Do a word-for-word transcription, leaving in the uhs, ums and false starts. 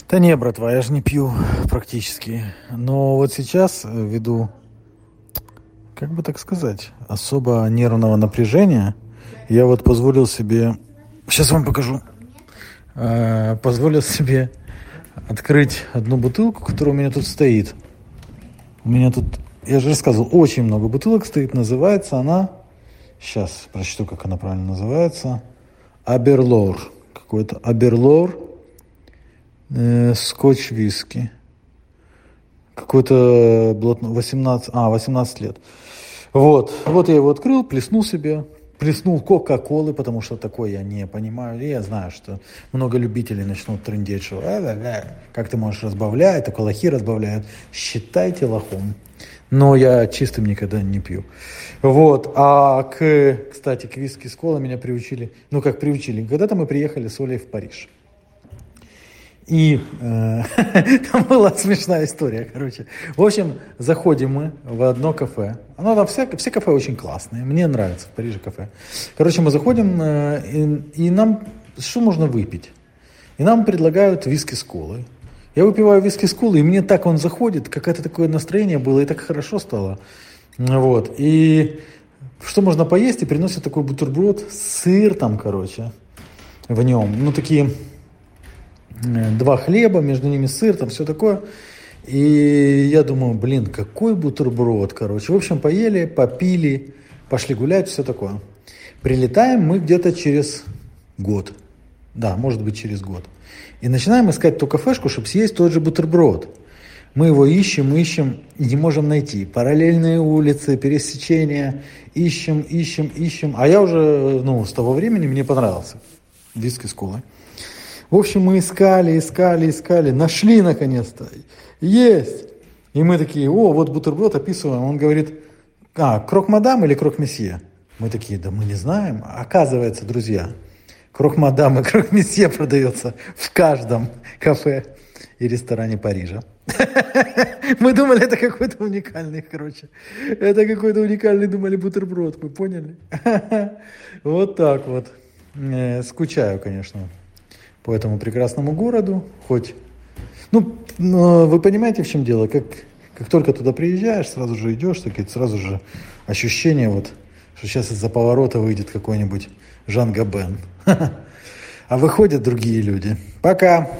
Да не, братва, я же не пью практически. Но вот сейчас, э, ввиду, как бы так сказать, особо нервного напряжения, я вот позволил себе, сейчас вам покажу, э, позволил себе открыть одну бутылку, которая у меня тут стоит. У меня тут, я же рассказывал, очень много бутылок стоит. Называется она, сейчас прочту, как она правильно называется, Аберлор. Какой-то Аберлор э, скотч виски. Какой-то блатной, восемнадцать, а, восемнадцать лет. Вот, вот я его открыл, плеснул себе, плеснул кока-колы, потому что такое я не понимаю. И я знаю, что много любителей начнут трындеть, что а-ля-ля, как ты можешь разбавлять, только лохи разбавляют. Считайте лохом. Но я чистым никогда не пью. Вот, а к, кстати, к виски с колой меня приучили, ну как приучили, когда-то мы приехали с Олей в Париж. И э, там была смешная история, короче. В общем, заходим мы в одно кафе. Оно там все, все кафе очень классные. Мне нравится в Париже кафе. Короче, мы заходим, э, и, и нам, что можно выпить? И нам предлагают виски с колой. Я выпиваю виски с колой, и мне так он заходит, какое-то такое настроение было, и так хорошо стало. Вот. И что можно поесть? И приносят такой бутерброд, сыр там, короче, в нем. Ну, такие... Два хлеба, между ними сыр, там все такое. И я думаю, блин, какой бутерброд, короче. В общем, поели, попили, пошли гулять, все такое. Прилетаем мы где-то через год. Да, может быть, через год. И начинаем искать ту кафешку, чтобы съесть тот же бутерброд. Мы его ищем, ищем, и не можем найти. Параллельные улицы, пересечения. Ищем, ищем, ищем. А я уже, ну, с того времени мне понравился виски с колой. В общем, мы искали, искали, искали, нашли наконец-то. Есть! И мы такие, о, вот бутерброд описываем. Он говорит, а, крок-мадам или крок-месье? Мы такие, да мы не знаем. Оказывается, друзья, крок-мадам и крок-месье продается в каждом кафе и ресторане Парижа. Мы думали, это какой-то уникальный, короче. Это какой-то уникальный, думали, бутерброд. Вы поняли? Вот так вот. Скучаю, конечно, по этому прекрасному городу, хоть, ну, вы понимаете, в чем дело, как, как только туда приезжаешь, сразу же идешь, такие, сразу же ощущение, вот, что сейчас из-за поворота выйдет какой-нибудь Жан Габен, а выходят другие люди. Пока!